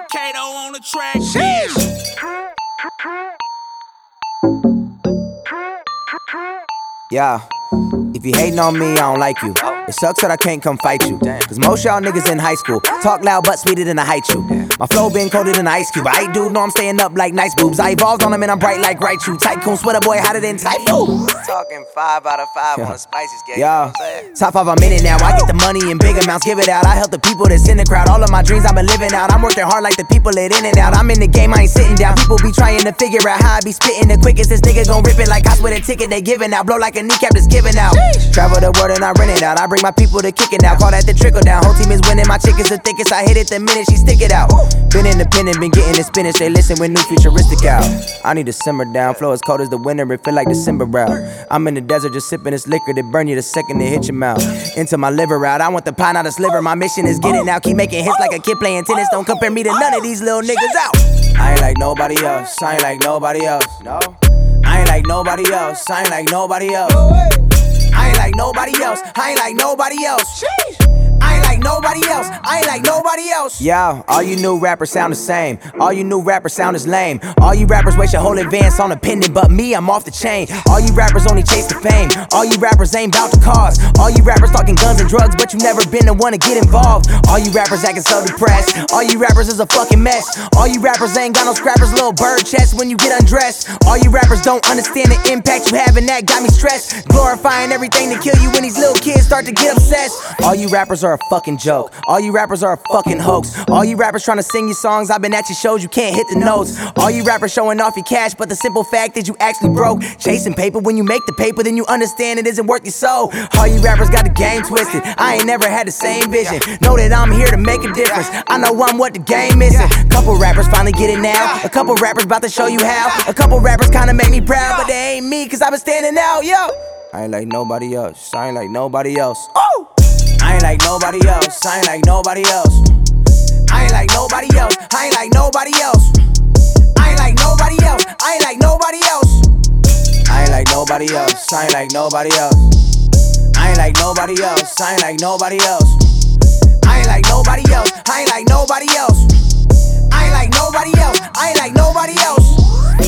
Kato on the track, bitch. Yeah, if you hating on me, I don't like you. It sucks that I can't come fight you. Cause most y'all niggas in high school talk loud but sweeter than I height you. My flow been coated in ice cube. I ain't dude, no, I'm staying up like nice boobs. I evolved on them and I'm bright like Raichu. Tycoon sweater boy hotter than Typhoon. Talking 5 out of 5 on the spicy scale. Yeah, top 5 I'm in it now. I get the money in big amounts, give it out. I help the people that's in the crowd. All of my dreams I've been living out. I'm working hard like the people that in and out. I'm in the game, I ain't sitting down. People be trying to figure out how I be spitting the quickest. This nigga gon' rip it like cops with a ticket they giving out. Blow like a kneecap that's giving out. Travel the world and I rent it out. I bring my people to kick it out. Call that the trickle down. Whole team is winning. My chick is the thickest. I hit it the minute she stick it out. Been independent, been getting the spinach. They listen with new futuristic out. I need to simmer down. Flow as cold as the winter. It feel like December out. I'm in the desert just sipping this liquor that burn you the second it hit your mouth. Into my liver out. I want the pie, not a sliver. My mission is get it now. Keep making hits like a kid playing tennis. Don't compare me to none of these little niggas out. I ain't like nobody else. I ain't like nobody else. No. I ain't like nobody else. I ain't like nobody else. I ain't like nobody else. I ain't like nobody else. I ain't like nobody else. I ain't like nobody else. Yeah, all you new rappers sound the same. All you new rappers sound as lame. All you rappers waste your whole advance on a pendant, but me, I'm off the chain. All you rappers only chase the fame. All you rappers ain't bout the cause. All you rappers talking guns and drugs, but you never been the one to get involved. All you rappers acting so depressed. All you rappers is a fucking mess. All you rappers ain't got no scrappers, little bird chest when you get undressed. All you rappers don't understand the impact you have, and that got me stressed. Glorifying everything to kill you when these little kids start to get obsessed. All you rappers are a fucking joke. All you rappers are a fucking hoax. All you rappers trying to sing your songs, I've been at your shows, you can't hit the notes. All you rappers showing off your cash, but the simple fact is you actually broke. Chasing paper, when you make the paper, then you understand it isn't worth your soul. All you rappers got the game twisted. I ain't never had the same vision. Know that I'm here to make a difference. I know I'm what the game missing. Couple rappers finally get it now. A couple rappers about to show you how. A couple rappers kinda make me proud, but they ain't me, cause I've been standing out, yo. I ain't like nobody else. I ain't like nobody else. Oh! I ain't like nobody else. I ain't like nobody else. I ain't like nobody else. I ain't like nobody else. I ain't like nobody else. I ain't like nobody else. I ain't like nobody else. I ain't like nobody else. I ain't like nobody else. I ain't like nobody else. I ain't like nobody else. I ain't like nobody else. I ain't like nobody else. I ain't like nobody else.